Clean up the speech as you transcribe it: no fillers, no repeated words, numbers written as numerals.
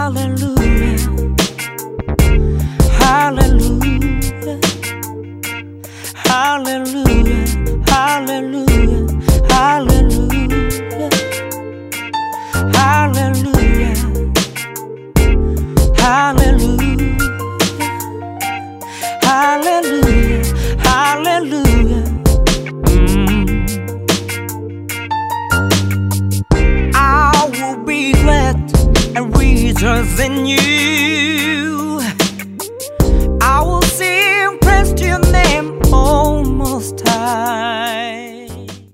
Hallelujah, hallelujah, hallelujah, hallelujah, hallelujah, hallelujah, hallelujah, hallelujah, hallelujah. I will be glad and rejoice in you.